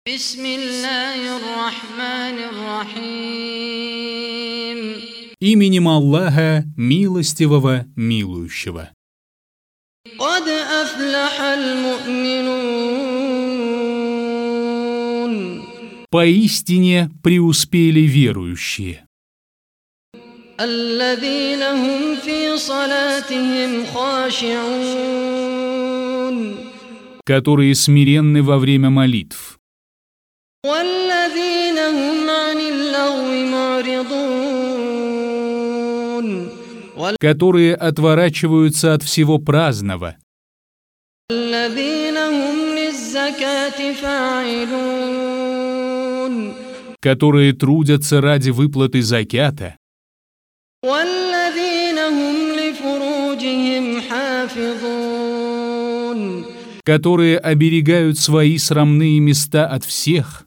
Именем Аллаха, милостивого, милующего. Поистине преуспели верующие, которые смиренны во время молитв, которые отворачиваются от всего праздного, которые трудятся ради выплаты закята, которые оберегают свои срамные места от всех,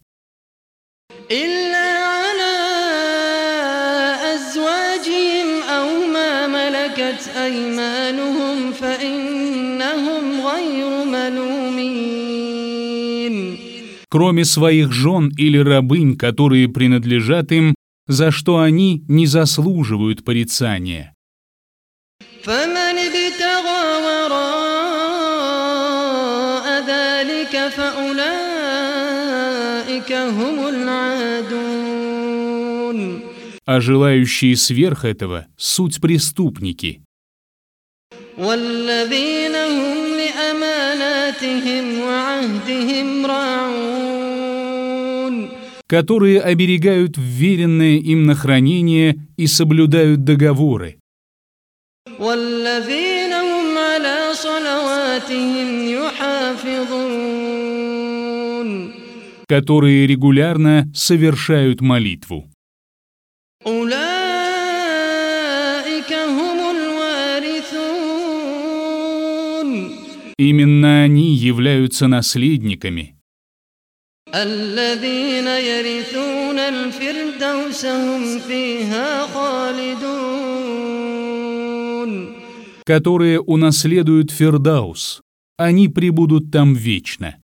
кроме своих жен или рабынь, которые принадлежат им, за что они не заслуживают порицания. А желающие сверх этого — суть преступники, которые оберегают вверенное им на хранение и соблюдают договоры, которые регулярно совершают молитву. Именно они являются наследниками, которые унаследуют Фирдаус. Они пребудут там вечно.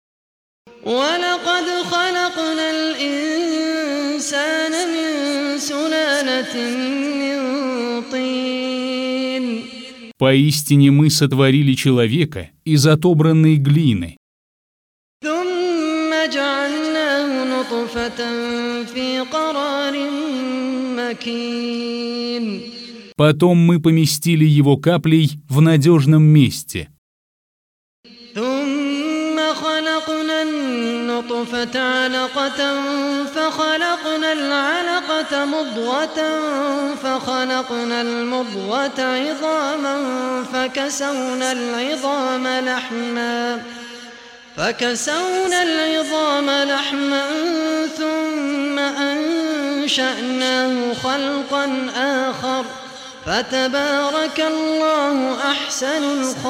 Поистине мы сотворили человека из отобранной глины, потом мы поместили его каплей в надежном месте, فخلقنا العلقة مضغة فخلقنا المضغة عظاما فكسونا العظام لحما ثم أنشأناه خلقا آخر فتبارك الله أحسن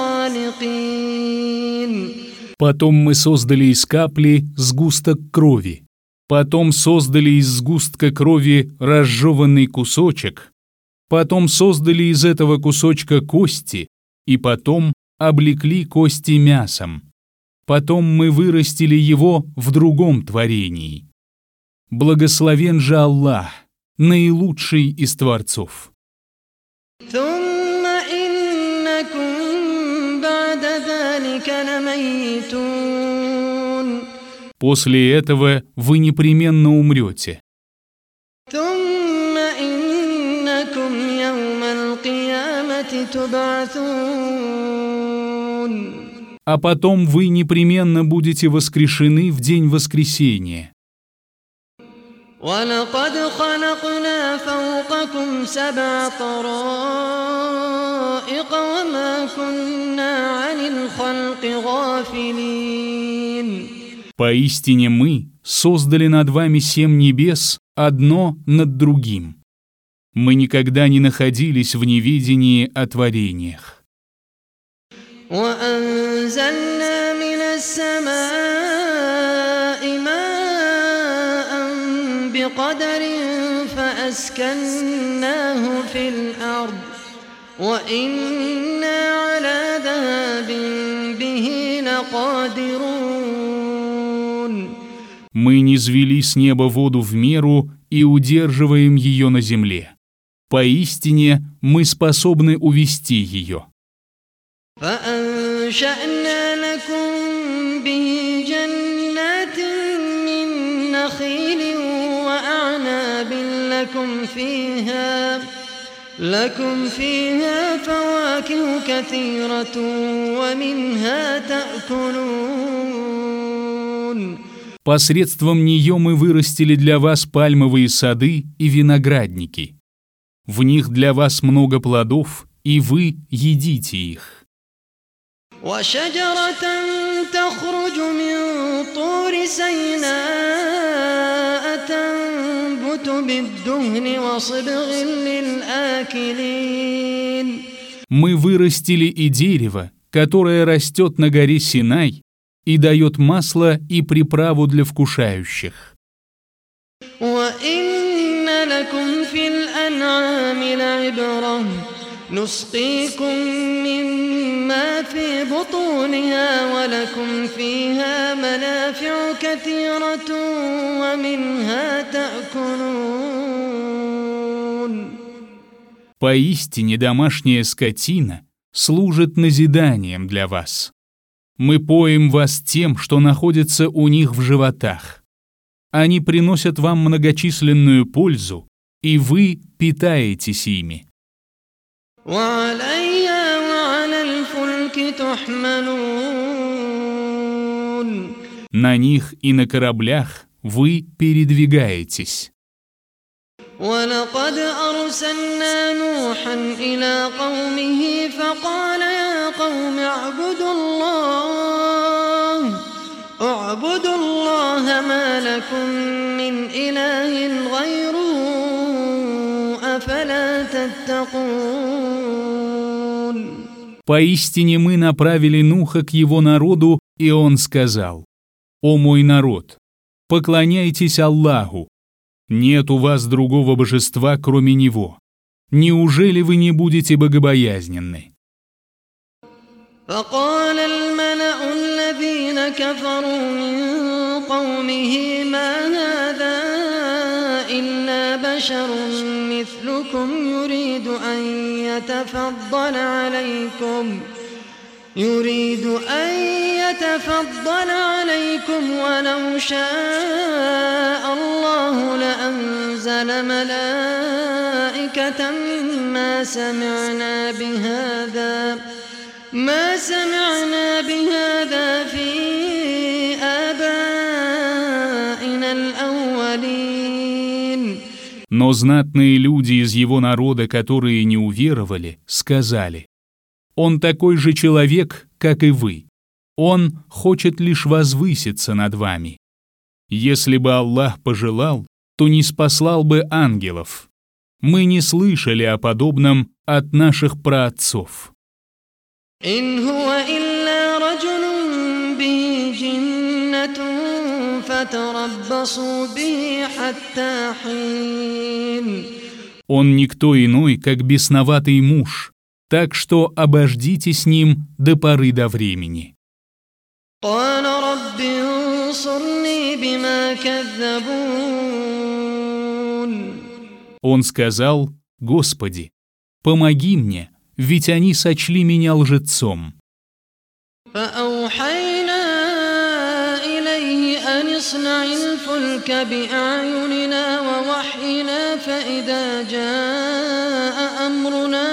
الخالقين. Потом мы создали из капли сгусток крови, потом создали из сгустка крови разжеванный кусочек, потом создали из этого кусочка кости, и потом облекли кости мясом. Потом мы вырастили его в другом творении. Благословен же Аллах, наилучший из творцов. После этого вы непременно умрете. А потом вы непременно будете воскрешены в день воскресения. وَلَقَدْ خَلَقْنَا فَوْقَكُمْ سَبْعَ طَرَائِقَ وَمَا كُنَّا عَنِ الْخَلْقِ غَافِلِينَ. Поистине мы создали над вами 7 небес, одно над другим. Мы никогда не находились в неведении о творениях. وَأَنزَلْنَا مِنَ السَّمَاءِ مَاءً بِقَدَرٍ فَأَسْكَنَّاهُ فِي الْأَرْضِ وَإِنَّا عَلَى ذَهَابٍ بِهِ لَقَادِرُونَ. Мы низвели с неба воду в меру и удерживаем ее на земле. Поистине мы способны увести ее. فأنشأنا لكم به جنات من نخيل وأعناب لكم فيها فواكه كثيرة ومنها تأكلون. Посредством нее мы вырастили для вас пальмовые сады и виноградники. В них для вас много плодов, и вы едите их. وشجرة تخرج من طور سيناء تنبت بالدهن وصبغ للآكلين. Мы вырастили и дерево, которое растет на горе Синай и дает масло и приправу для вкушающих. وإن لكم في الأنعام لعبرة نسقيكم مما في بطونها ولكم فيها منافع كثيرة ومنها تأكلون. Поистине домашняя скотина служит назиданием для вас. Мы поим вас тем, что находится у них в животах. Они приносят вам многочисленную пользу, и вы питаетесь ими. وعليها وعلى الفلك تحملون. На них и на кораблях вы передвигаетесь. ولقد أرسلنا نوحا إلى قومه فقال يا قوم اعبدوا الله ما لكم من إله غيره أفلا تتقون. Поистине мы направили Нуха к его народу, и он сказал: «О мой народ, поклоняйтесь Аллаху. Нет у вас другого божества, кроме Него. Неужели вы не будете богобоязненны?» فقال الملأ الذين كفروا من قومه ما هذا إلا بشر مثلكم يريد أن يتفضل عليكم ولو شاء الله لأنزل ملائكة ما سمعنا بهذا في آبائنا الأولين. Но знатные люди из его народа, которые не уверовали, сказали: «Он такой же человек, как и вы. Он хочет лишь возвыситься над вами. Если бы Аллах пожелал, то не спаслал бы ангелов. Мы не слышали о подобном от наших праотцов». إن هو إلا رجل به جنة فتربصوا به حتى حين. Он никто иной, как бесноватый муж, так что обождите с ним до поры до времени. قال رب انصرني بما كذبون. Он сказал: «Господи, помоги мне, ведь они сочли меня лжецом». فأوحينا إليه أن اصنع الفلك بأعيننا ووحينا فإذا جاء أمرنا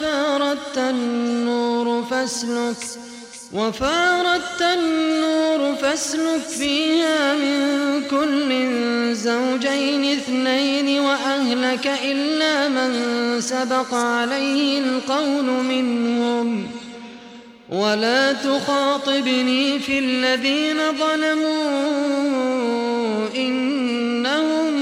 وفارت النور فاسلك فيها من كل زوجين اثنين وأهلك إلا من سبق عليه القول منهم ولا تخاطبني في الذين ظلموا إنهم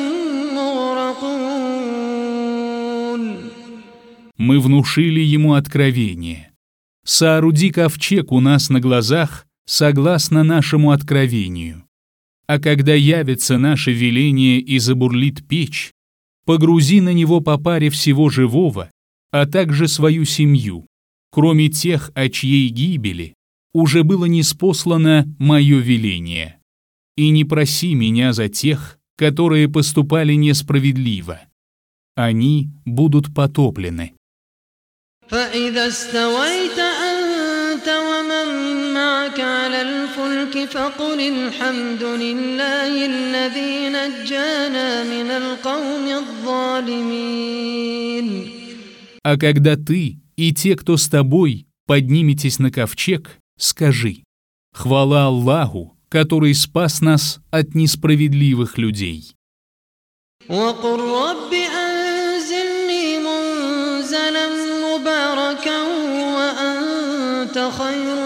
مغرقون. Мы внушили ему откровение: «Сооруди ковчег у нас на глазах, согласно нашему откровению. А когда явится наше веление и забурлит печь, погрузи на него по паре всего живого, а также свою семью, кроме тех, о чьей гибели уже было ниспослано мое веление. и не проси меня за тех, которые поступали несправедливо. Они будут потоплены. فإذا استويت أنت ومن معك على الفلك فقل الحمد لله الذي نجانا من القوم الظالمين. А когда ты и те, кто с тобой, подниметесь на ковчег, скажи: хвала Аллаху, который спас нас от несправедливых людей. وقل رب أنزلني منزلا مباركا وأنت خير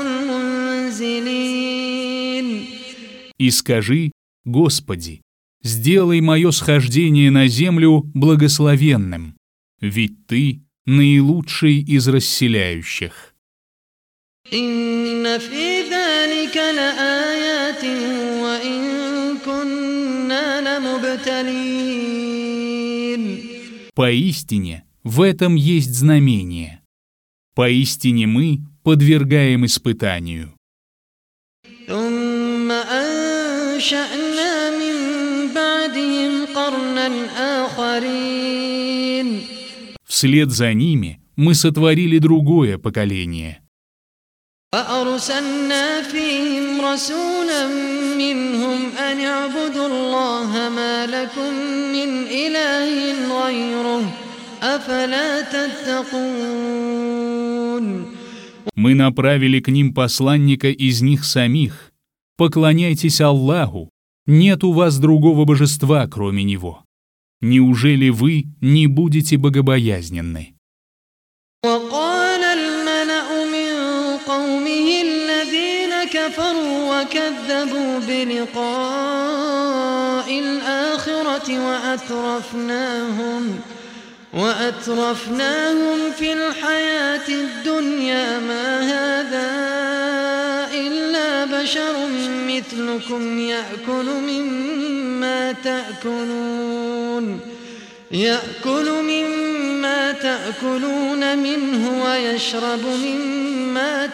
المنزلين. И скажи: Господи, сделай мое схождение на землю благословенным, ведь Ты наилучший из расселяющих. إن في ذلك لآيات وإن كنا لمبتلين. Поистине, в этом есть знамение. Поистине мы подвергаем испытанию. ثم أنشأنا من بعدهم قرنا آخرين. Вслед за ними мы сотворили другое поколение. فأرسلنا فيهم رسولا منهم أن اعبدوا الله ما لكم من إله غيره أفلا تتقون. Мы направили к ним посланника из них самих. Поклоняйтесь Аллаху, нет у вас другого божества, кроме Него. Неужели вы не будете богобоязненны? وقال الملأ من قومه الذين كفروا وكذبوا بلقاء الآخرة وأترفناهم في الحياة الدنيا ما هذا إلا بشر مثلكم يأكل مما تأكلون منه ويشرب مما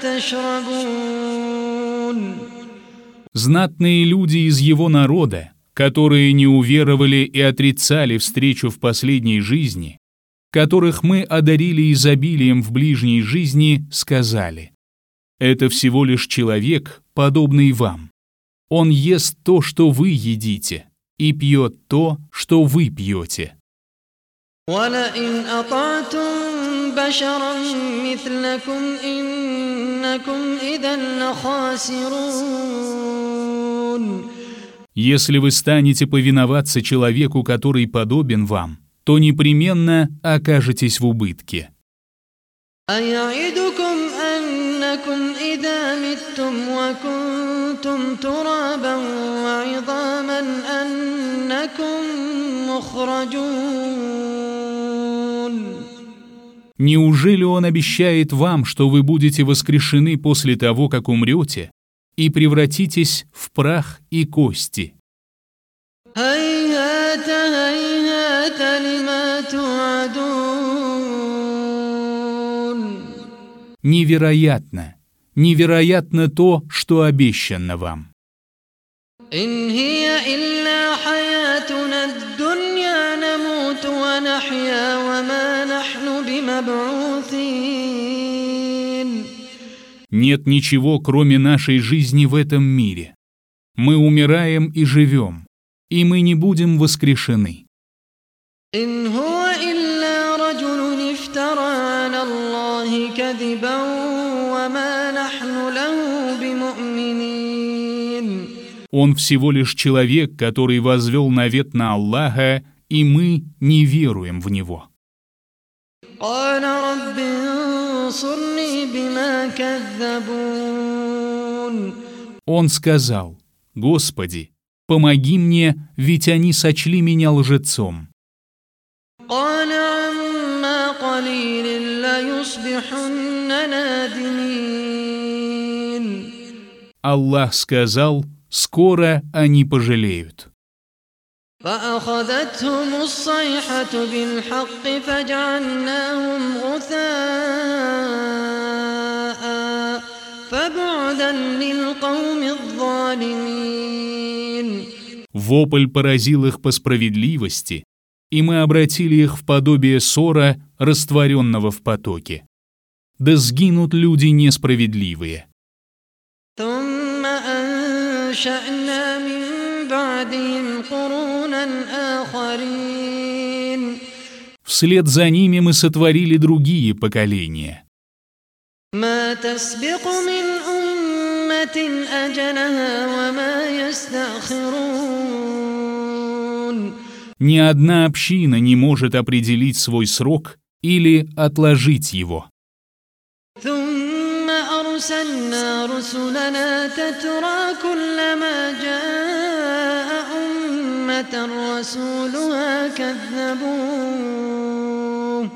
تشربون. Знатные люди из его народа, которые не уверовали и отрицали встречу в последней жизни, которых мы одарили изобилием в ближней жизни, сказали: это всего лишь человек, подобный вам. Он ест то, что вы едите, и пьет то, что вы пьете. وَلَئِنْ أَطَعْتُمْ بَشَرًا مِثْلَكُمْ إِنَّكُمْ إِذًا لَخَاسِرُونَ. Если вы станете повиноваться человеку, который подобен вам, то непременно окажетесь в убытке. أَيَعِدُكُمْ أَنَّكُمْ إِذَا مِتُّمْ وَكُنْتُمْ تُرَابًا وَعِظَامًا أَنَّكُمْ مُخْرَجُونَ. Неужели он обещает вам, что вы будете воскрешены после того, как умрете, и превратитесь в прах и кости? هَيْهَاتَ هَيْهَاتَ لِمَا تُوعَدُونَ. Невероятно, невероятно то, что обещано вам. إِنْ هِيَ إِلَّا حَيَاتُنَا الدُّنْيَا نَمُوتُ وَنَحْيَا وَمَا نَحْنُ بِمَبْعُوثِينَ. Нет ничего, кроме нашей жизни в этом мире. Мы умираем и живем, и мы не будем воскрешены. إِنْ هُوَ إِلَّا رَجُلٌ افْتَرَى عَلَى اللَّهِ كَذِبًا وَمَا نَحْنُ لَهُ بِمُؤْمِنِينَ. Он всего лишь человек, который возвел навет на Аллаха, и мы не веруем в Него. قَالَ رَبِّ انصُرْنِي بِمَا كَذَّبُونَ. Он сказал: Господи, помоги мне, ведь они сочли меня лжецом. قَالَ عَمَّا قَلِيلٍ لَيُصْبِحُنَّ نَادِمِينَ. Аллах сказал: скоро они пожалеют. فأخذتهم الصيحة بالحق فجعلناهم غثاء فبعدا للقوم الظالمين. Вопль поразил их по справедливости, и мы обратили их в подобие ссора, растворенного в потоке. Да сгинут люди несправедливые. ثم أنشأنا من بعدهم قرونا آخرين. Вслед за ними мы сотворили другие поколения. ما تسبق من أمة أجلها وما يستأخرون. Ни одна община не может определить свой срок или отложить его. ثم أرسلنا رسلنا تترى كلما جاء أمة رسولها كذبوه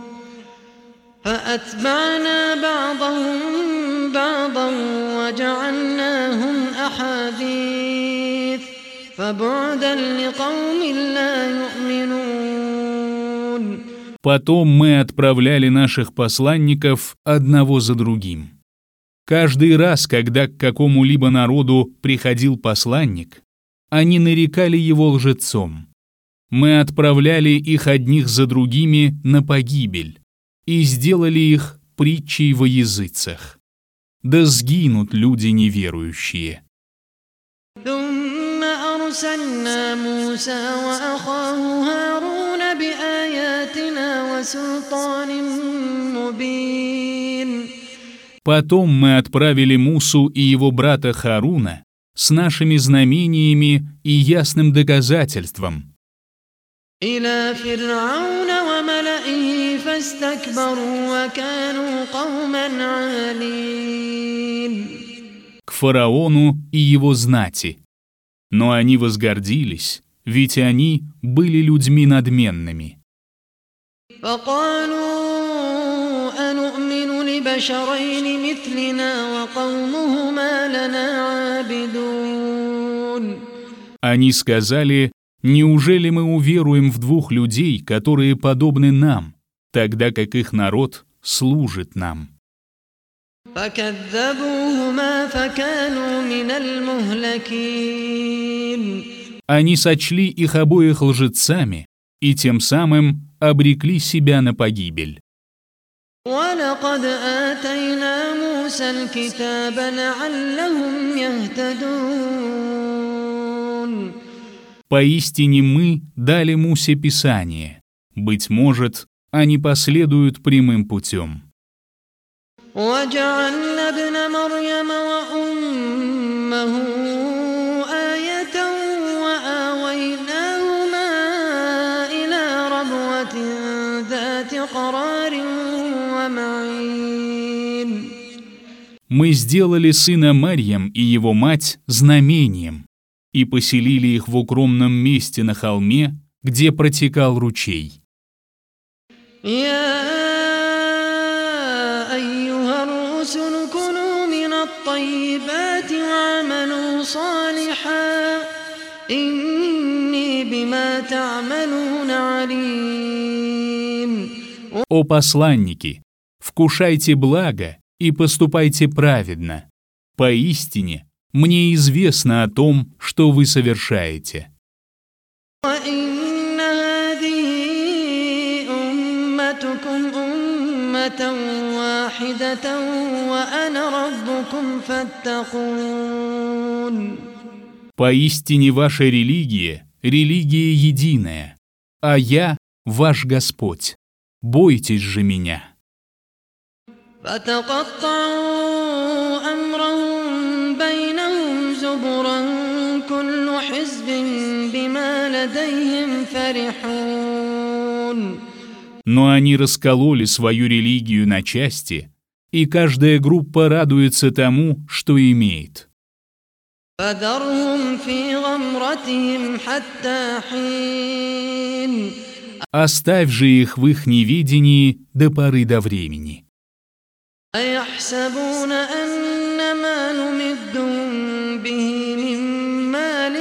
فأتبعنا بعضهم بعضا وجعلناهم أحاديث فبعدا لقوم لا يؤمنون. Потом мы отправляли наших посланников одного за другим. Каждый раз, когда к какому-либо народу приходил посланник, они нарекали его лжецом. Мы отправляли их одних за другими на погибель и сделали их притчей во языцах. Да сгинут люди неверующие. ثم أرسلنا موسى وأخاه هارون بآياتنا وسلطان مبين. Потом мы отправили Мусу и его брата Харуна с нашими знамениями и ясным доказательством إلى فرعون وملئه فاستكبروا وكانوا قوما عالين. к фараону и его знати. Но они возгордились, ведь они были людьми надменными. فقالوا أنؤمن لبشرين مثلنا وقومهما لنا عابدون. Они сказали: «Неужели мы уверуем в двух людей, которые подобны нам, тогда как их народ служит нам?» فكذبوهما فكانوا من المهلكين. Они сочли их обоих лжецами и тем самым обрекли себя на погибель. ولقد آتينا موسى الكتاب لعلهم يهتدون. Поистине мы дали Мусе Писание. Быть может, они последуют прямым путем. وجعلنا ابن مريم وأمه آية وآويناهما إلى ربوة ذات قرار ومعين. Мы сделали сына Марьям и его мать знамением и поселили их в укромном месте на холме, где протекал ручей. الطيبات وعملوا صالحا إني بما تعملون عليم. О посланники, вкушайте благо и поступайте праведно. Поистине, мне известно о том, что вы совершаете. وإن هذه أمتكم أمة واحدة وأنا ربكم فاتقون. Поистине ваша религия — религия единая, а я — ваш Господь. Бойтесь же меня. فتقطعوا أمرهم بينهم زبرا كل حزب بما لديهم فرحون. Но они раскололи свою религию на части, и каждая группа радуется тому, что имеет. فذرهم في غمرتهم حتى حين. Оставь же их в их неведении до поры до времени. أيحسبون أن ما نمدهم به من مال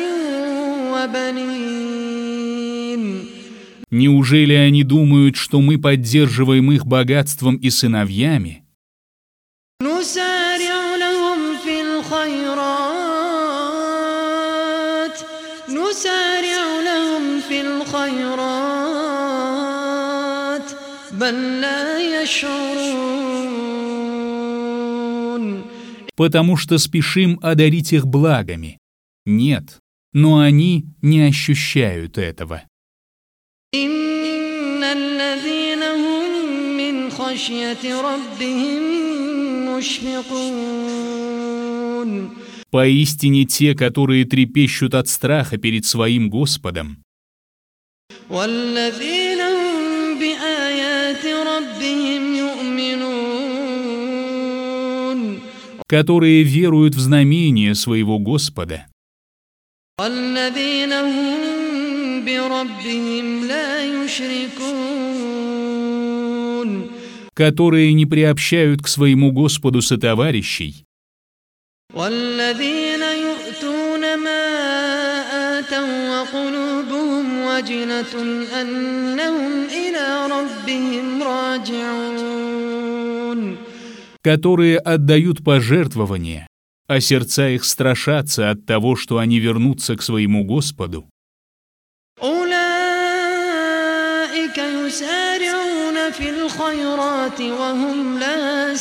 وبنين. Неужели они думают, что мы поддерживаем их богатством и сыновьями? نسارع لهم الخيرات بل لا يشعرون. Потому что спешим одарить их благами. Нет, но они не ощущают этого. إن الذين هم من خشية ربهم مشفقون. Поистине те, которые трепещут от страха перед своим Господом, والذين هم بآيات ربهم يؤمنون. которые веруют в знамение своего Господа, والذين هم بربهم لا يشركون. которые не приобщают к своему Господу сотоварищей, والذين يؤتون ما آتوا وقلوبهم وجلة أنهم إلى ربهم راجعون. которые отдают пожертвования, а сердца их страшатся от того, что они вернутся к своему Господу. أولئك يسارعون في الخيرات وهم لا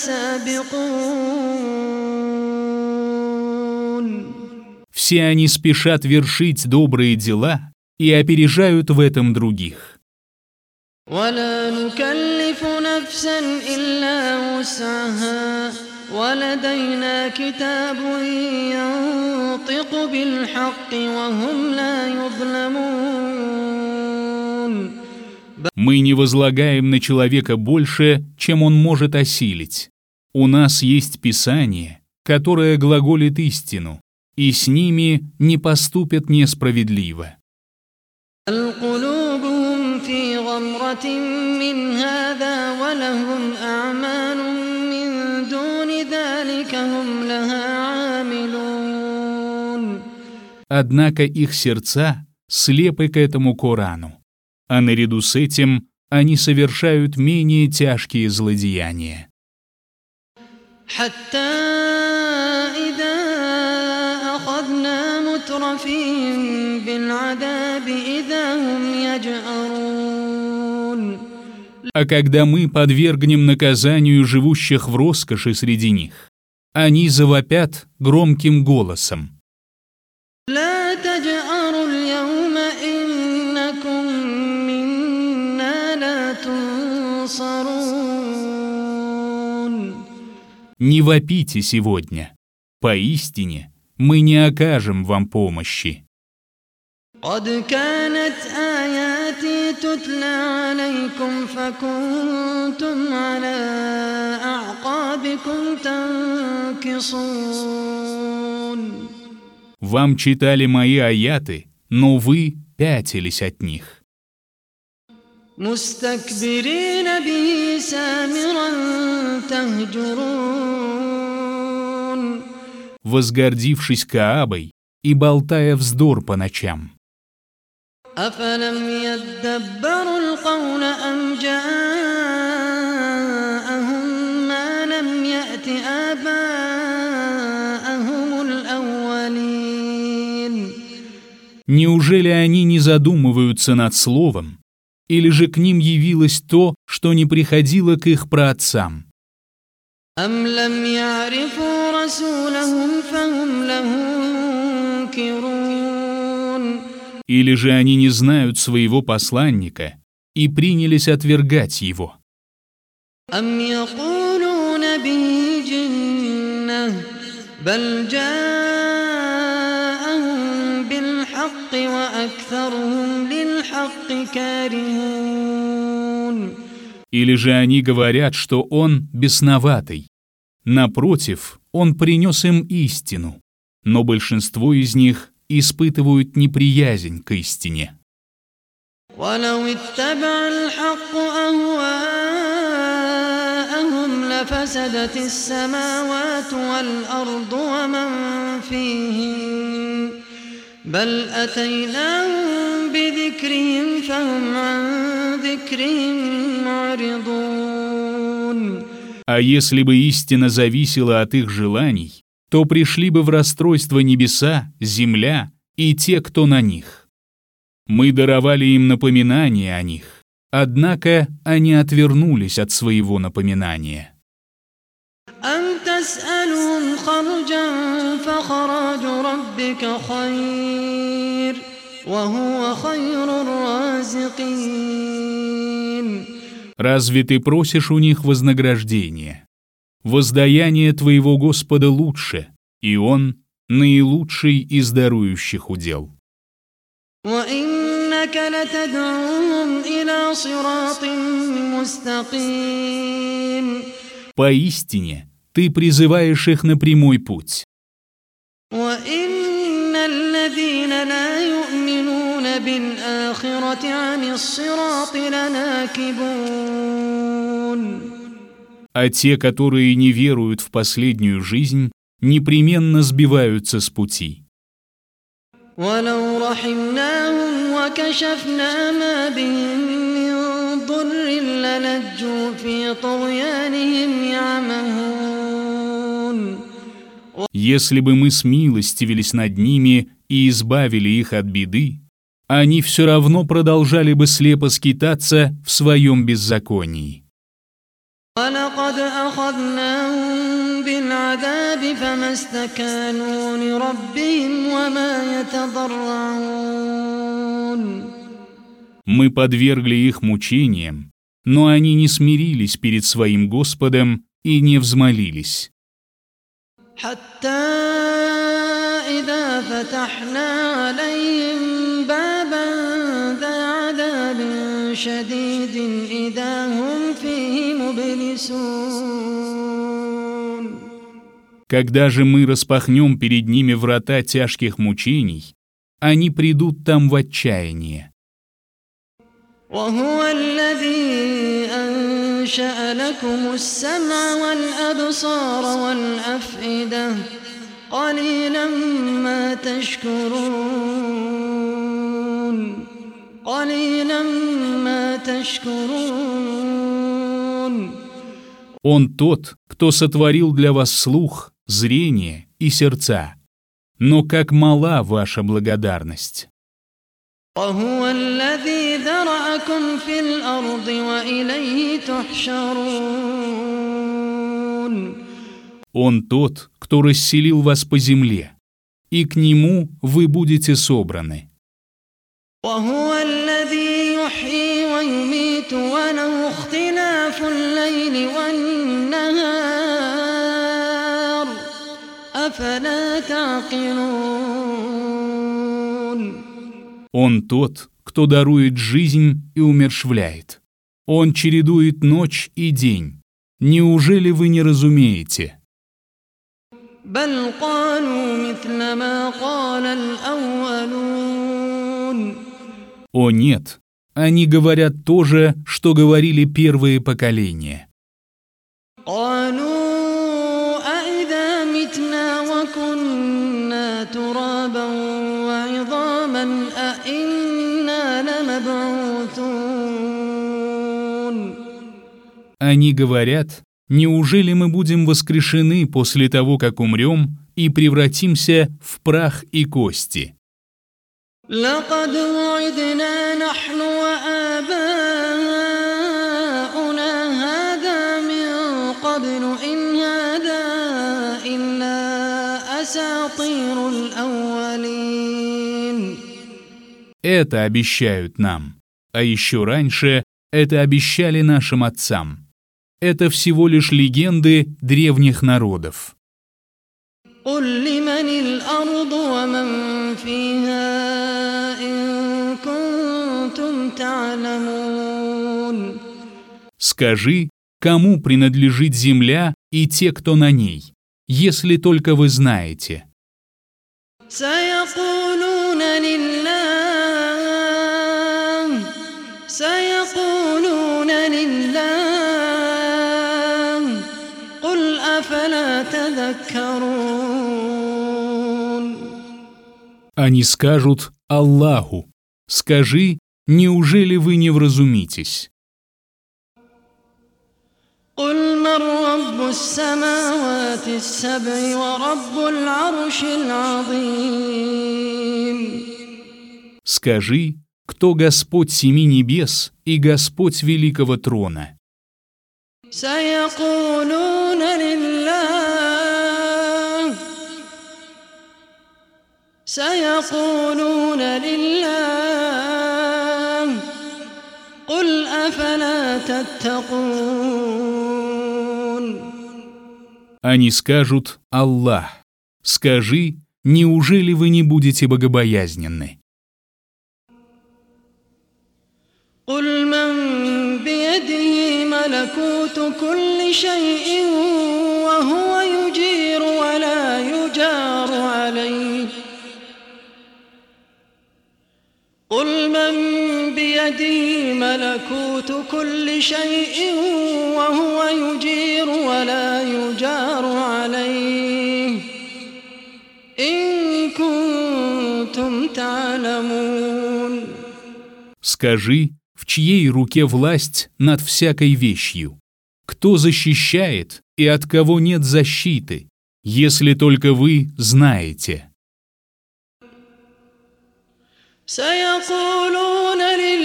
سابقون. Все они спешат вершить добрые дела и опережают в этом других. ولا نكلف نفسا إلا وسعها ولدينا كتاب ينطق بالحق وهم لا يظلمون. Мы не возлагаем на человека больше, чем он может осилить. У нас есть Писание, которое глаголит истину, и с ними не поступят несправедливо. قلوبهم في غمرة من هذا ولهم أعمال من دون ذلك هم لها عاملون. Однако их сердца слепы к этому Корану, а наряду с этим они совершают менее тяжкие злодеяния. حتى إذا أخذنا مترفيهم بالعذاب إذا هم يجأرون. А когда мы подвергнем наказанию живущих в роскоши среди них, они завопят громким голосом: لا تجأروا اليوم إنكم منا لا تنصرون. «Не вопите сегодня, поистине мы не окажем вам помощи». قد كانت آياتي تتلى عليكم فكنتم على أعقابكم تنكصون. Вам читали мои аяты, но вы пятились от них. مستكبرين به سامرا تهجرون. Возгордившись Каабой и болтая вздор по ночам. أفلم يدبروا القول أم جاءهم ما لم يأت آباءهم الأولين. Неужели они не задумываются над словом, или же к ним явилось то, что не приходило к их праотцам? أم لم يعرفوا رسولهم فهم له منكرون. Или же они не знают своего посланника и принялись отвергать его? أم يقولون به جنة بل جاءهم بالحق وأكثرهم للحق كارهون. Или же они говорят, что он бесноватый. Напротив, он принес им истину, но большинство из них испытывают неприязнь к истине. ولو اتبع الحق أهواءهم لفسدت السماوات والأرض ومن فيهن بل أتيناهم بذكرهم فهم عن ذكرهم معرضون. А если бы истина зависела от их желаний, то пришли бы в расстройство небеса, земля и те, кто на них. Мы даровали им напоминание о них, однако они отвернулись от своего напоминания. أم تسألهم خرجا فخراج ربك خير وهو خير الرازقين. Разве ты просишь у них вознаграждения? Воздаяние твоего Господа лучше, и Он наилучший из дарующих удел. وإنك لتدعوهم إلى صراط مستقيم. Поистине, ты призываешь их на прямой путь. وإن الذين لا يؤمنون بالآخرة عن الصراط لناكبون. А те, которые не веруют в последнюю жизнь, непременно сбиваются с пути. ولو رحمناهم وكشفنا ما بهم من ضر للجوا في طغيانهم يعمهون. Если бы мы смилостивились над ними и избавили их от беды, они все равно продолжали бы слепо скитаться в своем беззаконии. ولقد أخذناهم بالعذاب فما استكانوا لربهم وما يتضرعون. Мы подвергли их мучениям, но они не смирились перед своим Господом и не взмолились. حتى إذا فتحنا عليهم بابا ذا عذاب شديد إذا هم فيه مبلسون. Когда же мы распахнем перед ними врата тяжких мучений, они придут там в отчаяние. وهو الذي أنشأ لكم السمع والأبصار والأفئدة قليلا ما تشكرون. Он тот, кто сотворил для вас слух, зрение и сердца. Но как мала ваша благодарность. وهو الذي ذرأكم في الأرض وإليه تحشرون. Он тот, кто расселил вас по земле, и к Нему вы будете собраны. وهو الذي يحيي ويميت وله اختلاف الليل والنهار أفلا تعقلون. Он тот, кто дарует жизнь и умерщвляет. Он чередует ночь и день. Неужели вы не разумеете? بل قالوا مثل ما قال الأولون. О нет, они говорят то же, что говорили первые поколения. قالوا أإذا متنا وكنا ترابا وعظاما أإنا لمبعوثون. Они говорят, неужели мы будем воскрешены после того, как умрем, и превратимся в прах и кости? لقد وعدنا نحن وآباؤنا هذا من قبل إن هذا إلا أساطير الأولين. Это обещают нам, а еще раньше это обещали нашим отцам. Это всего лишь легенды древних народов. قل لمن الأرض ومن فيها إن كنتم تعلمون. Скажи, кому принадлежит земля и те, кто на ней, если только вы знаете. سيقولون لله قل أفلا تذكرون. Они скажут Аллаху. Скажи, неужели вы не вразумитесь? قل من رب السماوات السبع ورب العرش العظيم. Скажи, кто Господь семи небес и Господь великого трона. سيقولون لله قل أفلا تتقون. Они скажут: Аллах. Скажи, неужели вы не будете богобоязненны? قل من بيده ملكوت كل شيء وهو يجير ولا يجار عليه. قل من بيده ملكوت كل شيء وهو يجير ولا يجار عليه إن كنتم تعلمون. Скажи, в чьей руке власть над всякой вещью? Кто защищает и от кого нет защиты, если только вы знаете? سيقولون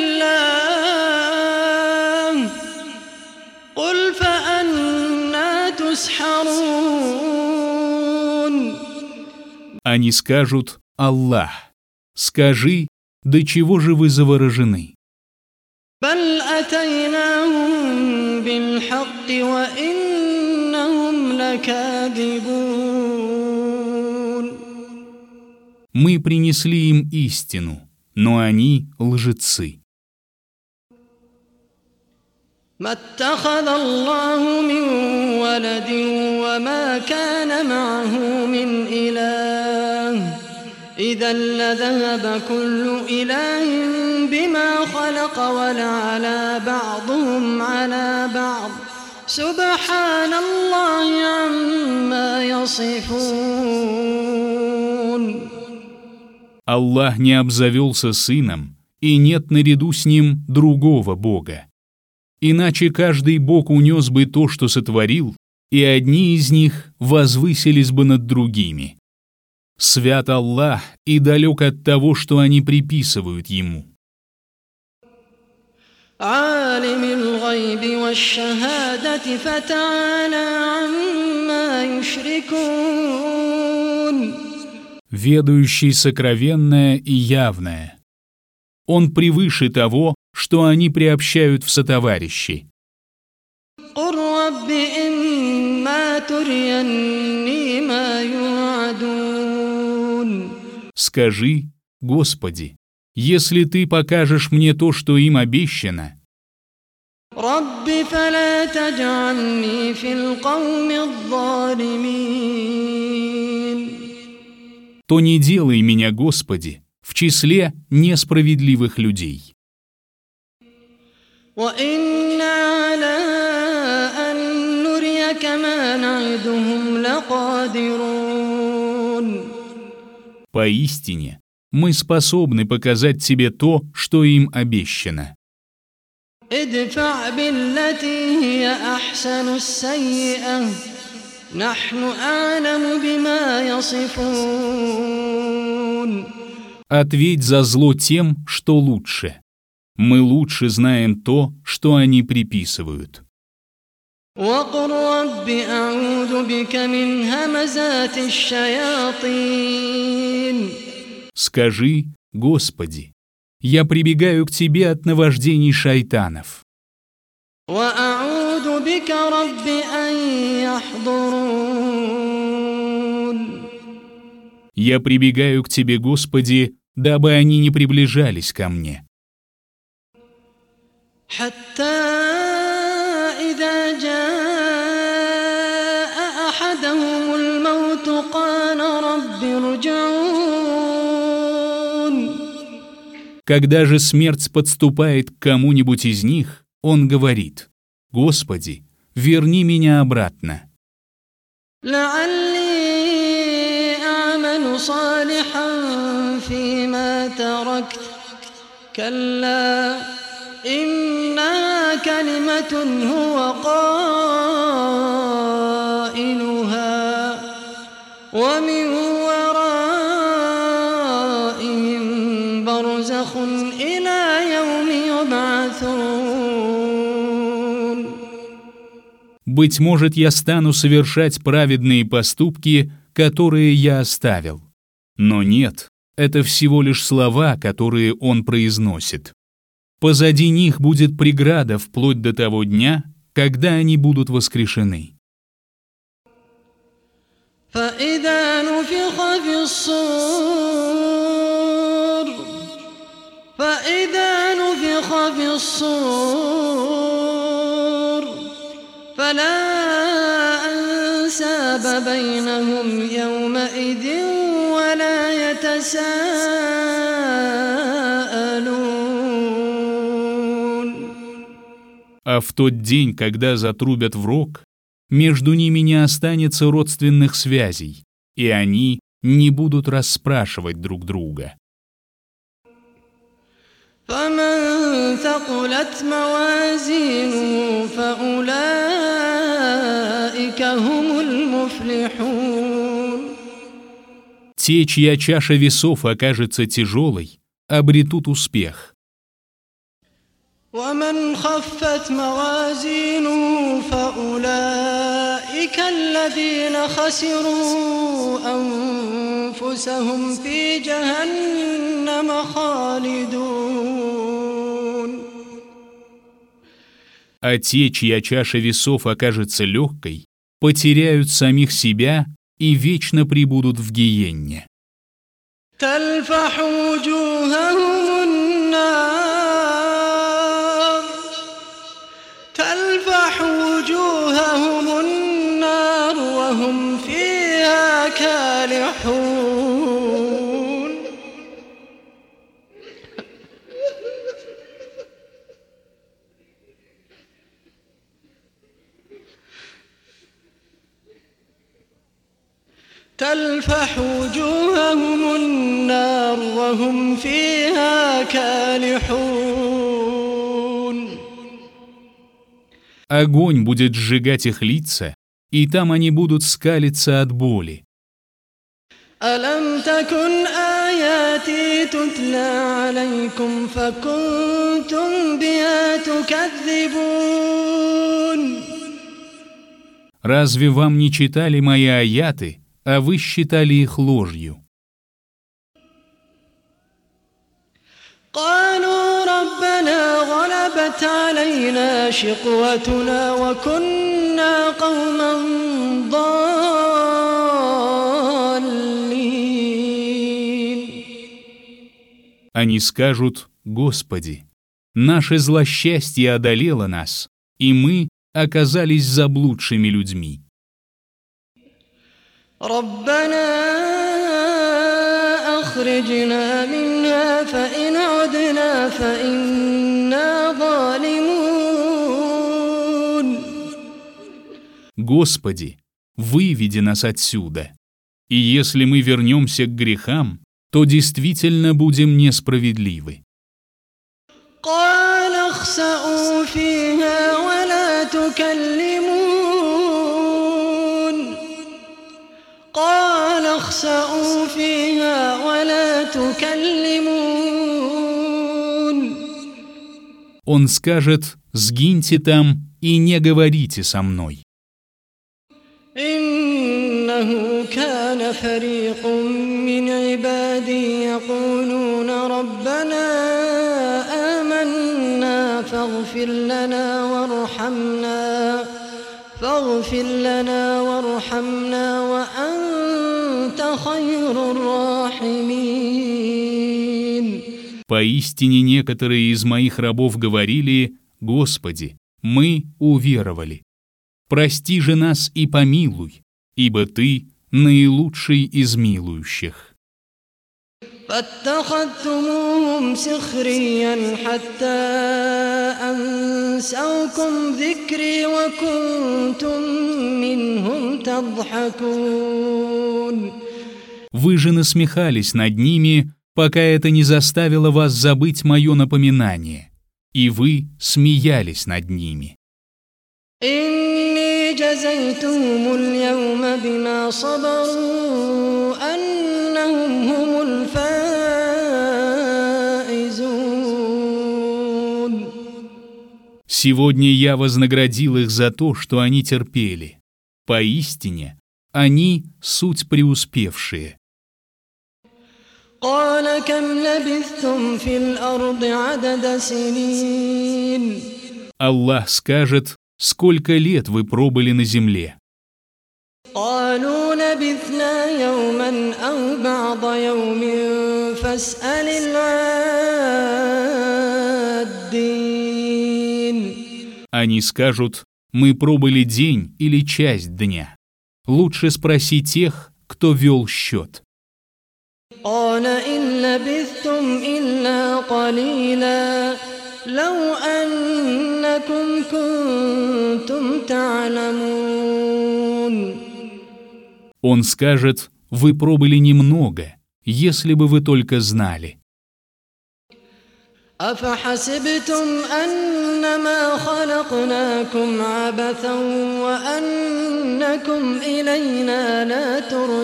لله قل فأنى تسحرون. Они скажут: Аллах. Скажи, до чего же вы заворожены? بل أتيناهم بالحق وإنهم لكاذبون. Мы принесли им истину, но они лжецы. ما اتخذ الله من ولد وما كان معه من إله إذا لذهب كل إله بما خلق ولعلى بعضهم على بعض سبحان الله عما يصفون. Аллах не обзавелся сыном, и нет наряду с ним другого Бога. Иначе каждый Бог унес бы то, что сотворил, и одни из них возвысились бы над другими. Свят Аллах и далек от того, что они приписывают Ему. عالم الغيب والشهادة فتعالى عما يشركون. Ведающий сокровенное и явное. Он превыше того, что они приобщают в сотоварищи. قل رب إما تريني ما يوعدون. Скажи: Господи, если Ты покажешь мне то, что им обещано, رب فلا تجعلني في القوم الظالمين. то не делай меня, Господи, в числе несправедливых людей. وإنا على أن نريك ما نعدهم لقادرون. Поистине, мы способны показать тебе то, что им обещано. ادفع بالتي هي أحسن السيئة نحن أعلم بما يصفون. Ответь за зло тем, что лучше. Мы лучше знаем то, что они приписывают. وقل رب أعوذ بك من همزات الشياطين. Скажи: Господи, я прибегаю к Тебе от наваждений шайтанов. وأعوذ بك رب أن يحضرون. Я прибегаю к Тебе, Господи, дабы они не приближались ко мне. حتى إذا جاء أحدهم الموت قال رب ارجعون. Когда же смерть подступает к кому-нибудь из них, он говорит: Господи, верни меня обратно. لعلي أعمل صالحا فيما تركت كلا إنها كلمة هو قائلها ومن ورائهم برزخ إلى يبعثون. Быть может, я стану совершать праведные поступки, которые я оставил. Но нет, это всего лишь слова, которые он произносит. Позади них будет преграда вплоть до того дня, когда они будут воскрешены. فإذا نفخ في الصور فلا أنساب بينهم يومئذ ولا يتساءلون. А в тот день, когда затрубят в рог, между ними не останется родственных связей, и они не будут расспрашивать друг друга. فمن ثقلت موازينه فأولئك هم المفلحون. Те, чья чаша весов окажется тяжелой, обретут успех. ومن خفت موازينه فأولئك الذين خسروا أنفسهم في جهنم خالدون. А те, чья чаша весов окажется легкой, потеряют самих себя и вечно пребудут в гиенне. تلفح وجوههم النار وهم فيها كالحون. تلفح وجوههم النار وهم فيها كالحون. Огонь будет сжигать их лица, и там они будут скалиться от боли. ألم تكن آياتي تتلى عليكم فكنتم بها تكذبون. Разве вам не читали мои аяты, а вы считали их ложью? قالوا ربنا غلبت علينا شقوتنا وكنا قوما ضالين. Они скажут: Господи, наше злосчастье одолело нас, и мы оказались заблудшими людьми. ربنا أخرجنا منها فإن عدنا فإنا ظالمون. Господи, выведи нас отсюда, и если мы вернемся к грехам, то действительно будем несправедливы. قال اخسئوا فيها ولا تكلمون. قال اخسئوا فيها ولا تكلمون. Он скажет: сгиньте там и не говорите со мной. إنه كان فريق من عبادي يقولون ربنا آمنا فاغفر لنا وارحمنا وأنت خير الراحمين. Поистине некоторые из моих рабов говорили: Господи, мы уверовали. Прости же нас и помилуй, ибо Ты наилучший из милующих. فاتخذتموهم سخريا حتى أنسوكم ذكري وكنتم منهم تضحكون. Вы же насмехались над ними, пока это не заставило вас забыть мое напоминание, и вы смеялись над ними. إني جزيتهم اليوم بما صبروا أنهم هم الفائزون. Сегодня я вознаградил их за то, что они терпели. Поистине, они суть преуспевшие. قال كم لبثتم في الأرض عدد سنين Аллах скажет, сколько лет вы пробыли на земле. قالوا لبثنا يوما أو بعض يوم فاسأل العادين. Они скажут, мы пробыли день или часть дня. Лучше спроси тех, кто вел счет. قال إن لبثتم إلا قليلا لو أنكم كنتم تعلمون. Он скажет, вы пробыли немного, если бы вы только знали. أفحسبتم أنما خلقناكم عبثا وأنكم إلينا لا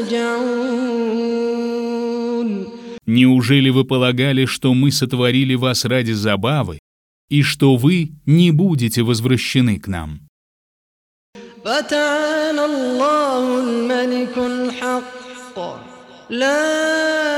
ترجعون. Неужели вы полагали, что мы сотворили вас ради забавы, и что вы не будете возвращены к нам? فتعالى الله الملك الحق لا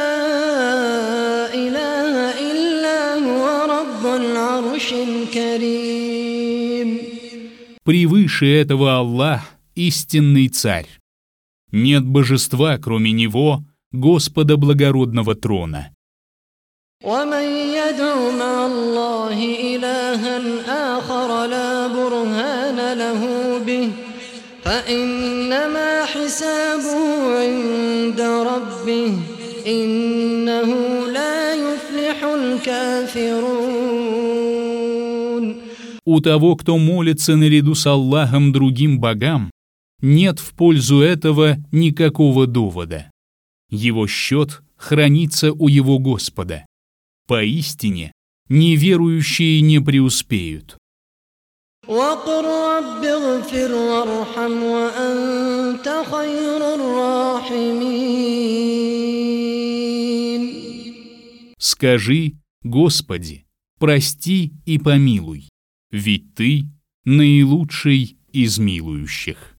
إله إلا هو رب العرش الكريم. Превыше этого Аллах, истинный царь. Нет божества, кроме Него, Господа благородного трона. ومن يدع مع الله إلها آخر لا برهان له به فإنما حسابه عند ربه إنه لا يفلح الكافرون. У того, кто молится наряду с Аллахом другим богам, нет в пользу этого никакого довода. Его счет хранится у его Господа. Поистине, неверующие не преуспеют. وقل رب اغفر وارحم وأنت خير الراحمين. Скажи, Господи, прости и помилуй, ведь Ты наилучший из милующих.